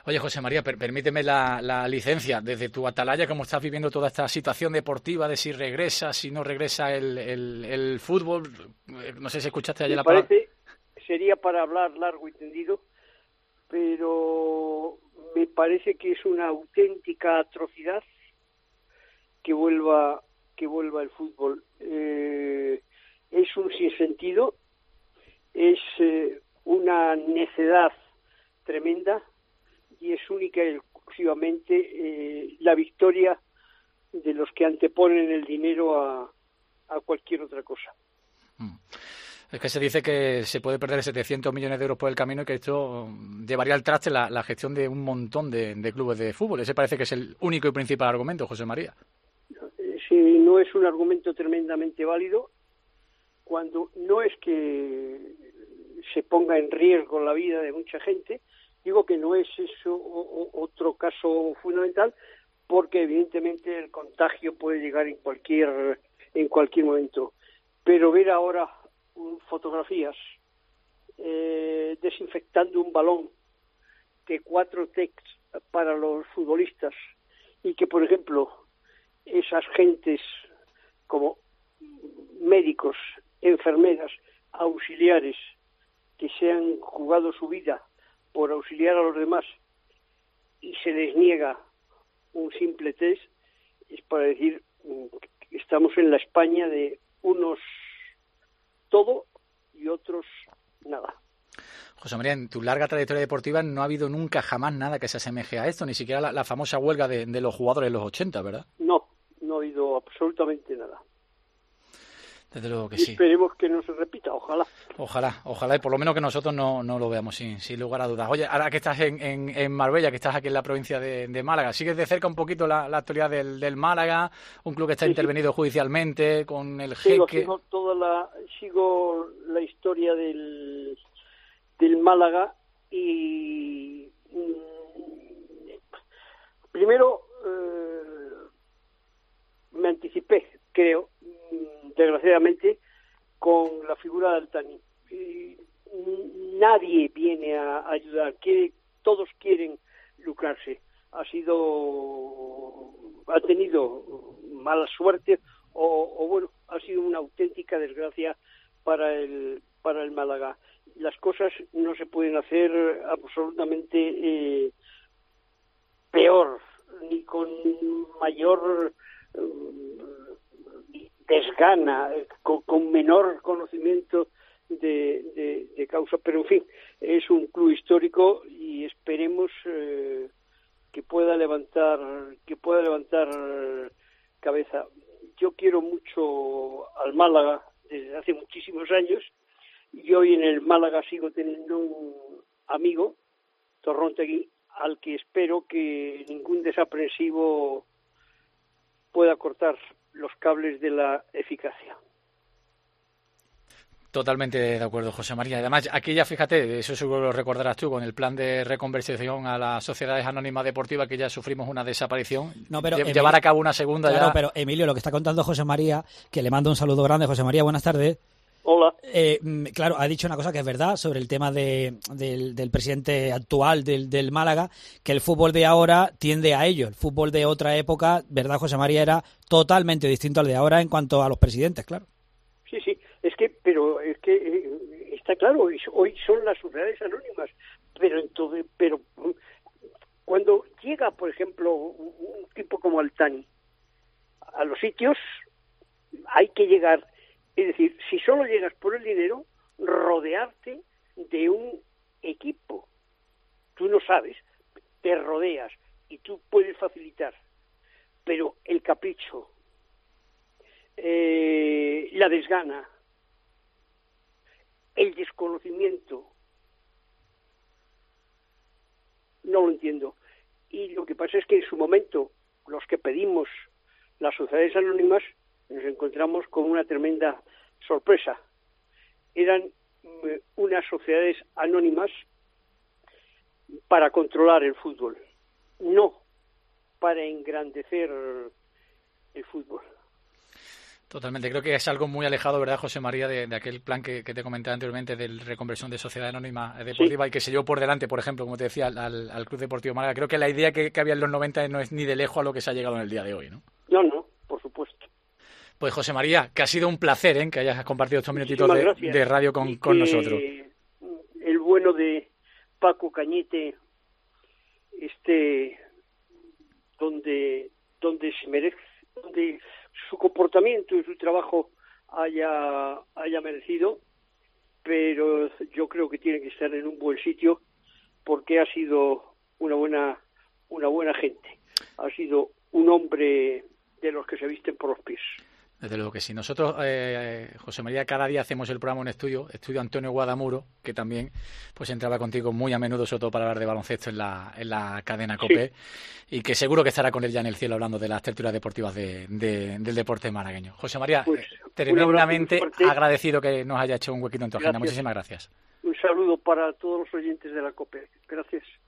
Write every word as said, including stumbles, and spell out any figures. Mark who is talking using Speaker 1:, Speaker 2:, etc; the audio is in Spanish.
Speaker 1: Oye, José María, per permíteme la, la licencia. Desde tu atalaya, ¿cómo estás viviendo toda esta situación deportiva de si regresa, si no regresa el, el, el fútbol? No sé si escuchaste ayer
Speaker 2: Me
Speaker 1: la palabra.
Speaker 2: parece, sería para hablar largo y tendido, pero me parece que es una auténtica atrocidad que vuelva que vuelva el fútbol. Eh, es un sinsentido, es eh, una necedad tremenda y es única y exclusivamente eh, la victoria de los que anteponen el dinero a, a cualquier otra cosa.
Speaker 1: Mm. Es que se dice que se puede perder setecientos millones de euros por el camino y que esto llevaría al traste la, la gestión de un montón de, de clubes de fútbol. Ese parece que es el único y principal argumento, José María.
Speaker 2: Si no es un argumento tremendamente válido, cuando no es que se ponga en riesgo la vida de mucha gente, digo que no es eso o, o, otro caso fundamental, porque evidentemente el contagio puede llegar en cualquier en cualquier momento. Pero ver ahora um, fotografías eh, desinfectando un balón, que cuatro tests para los futbolistas y que, por ejemplo, esas gentes como médicos, enfermeras, auxiliares, que se han jugado su vida por auxiliar a los demás y se les niega un simple test, es para decir que estamos en la España de unos todo y otros nada.
Speaker 1: José María, en tu larga trayectoria deportiva no ha habido nunca jamás nada que se asemeje a esto, ni siquiera la, la famosa huelga de, de los jugadores en los ochenta, ¿verdad?
Speaker 2: No, no ha habido absolutamente nada.
Speaker 1: Desde luego que
Speaker 2: y
Speaker 1: sí.
Speaker 2: Esperemos que no se repita, ojalá.
Speaker 1: Ojalá, ojalá, y por lo menos que nosotros no, no lo veamos sin, sin lugar a dudas. Oye, ahora que estás en, en, en Marbella, que estás aquí en la provincia de, de Málaga, ¿sigues de cerca un poquito la, la actualidad del, del Málaga? Un club que está
Speaker 2: sí,
Speaker 1: intervenido
Speaker 2: sí.
Speaker 1: judicialmente, con el
Speaker 2: sigo,
Speaker 1: jeque...
Speaker 2: Sigo, toda la, sigo la historia del, del Málaga y... Mmm, primero, eh, me anticipé, creo, desgraciadamente, con la figura de Altani. Y nadie viene a ayudar, quiere, todos quieren lucrarse. Ha sido, ha tenido mala suerte o, o bueno, ha sido una auténtica desgracia para el para el Málaga. Las cosas no se pueden hacer absolutamente eh, peor ni con mayor eh, desgana, con, con menor conocimiento de, de, de causa, pero en fin, es un club histórico y esperemos eh, que pueda levantar, que pueda levantar cabeza. Yo quiero mucho al Málaga desde hace muchísimos años y hoy en el Málaga sigo teniendo un amigo, Torrontegui, al que espero que ningún desaprensivo pueda cortar los cables de la eficacia.
Speaker 1: Totalmente de acuerdo, José María. Además, aquí ya fíjate, eso seguro lo recordarás tú, con el plan de reconversión a las sociedades anónimas deportivas, que ya sufrimos una desaparición.
Speaker 3: No, pero
Speaker 1: Lle
Speaker 3: Emilio,
Speaker 1: llevar a cabo una segunda
Speaker 3: claro,
Speaker 1: ya...
Speaker 3: pero Emilio, lo que está contando José María, que le mando un saludo grande. José María, buenas tardes.
Speaker 2: Hola.
Speaker 3: Eh, claro, ha dicho una cosa que es verdad sobre el tema de, del, del presidente actual del, del Málaga, que el fútbol de ahora tiende a ello. El fútbol de otra época, ¿verdad, José María? Era totalmente distinto al de ahora en cuanto a los presidentes, claro.
Speaker 2: Sí, sí, es que, pero es que eh, está claro, hoy, hoy son las sociedades anónimas, pero entonces, pero cuando llega, por ejemplo, un, un tipo como Altani a los sitios, hay que llegar, es decir, si solo llegas por el dinero, rodearte de un equipo. Tú no sabes, te rodeas y tú puedes facilitar, pero el capricho, Eh, la desgana, el desconocimiento, no lo entiendo. Y lo que pasa es que en su momento, los que pedimos las sociedades anónimas, nos encontramos con una tremenda sorpresa. Eran eh, unas sociedades anónimas para controlar el fútbol, no para engrandecer el fútbol.
Speaker 1: Totalmente, creo que es algo muy alejado, ¿verdad, José María, de, de aquel plan que, que te comentaba anteriormente de reconversión de sociedad anónima deportiva sí. y que se llevó por delante, por ejemplo, como te decía, al, al Club Deportivo Málaga. Creo que la idea que, que había en los noventa no es ni de lejos a lo que se ha llegado en el día de hoy, ¿no?
Speaker 2: No, no, por supuesto.
Speaker 1: Pues José María, que ha sido un placer, ¿eh? Que hayas compartido estos minutitos de, de radio con, con nosotros.
Speaker 2: El bueno de Paco Cañete esté donde, donde se merece, donde su comportamiento y su trabajo haya, haya merecido, pero yo creo que tiene que estar en un buen sitio porque ha sido una buena, una buena gente. Ha sido un hombre de los que se visten por los pies.
Speaker 1: Desde luego que sí. Nosotros, eh, José María, cada día hacemos el programa en estudio, estudio Antonio Guadamuro, que también pues entraba contigo muy a menudo, sobre todo para hablar de baloncesto en la, en la cadena COPE, sí. Y que seguro que estará con él ya en el cielo hablando de las tertulias deportivas de, de, del deporte malagueño. José María, pues, tremendamente agradecido que nos haya hecho un huequito en tu agenda. Muchísimas gracias.
Speaker 2: Un saludo para todos los oyentes de la COPE. Gracias.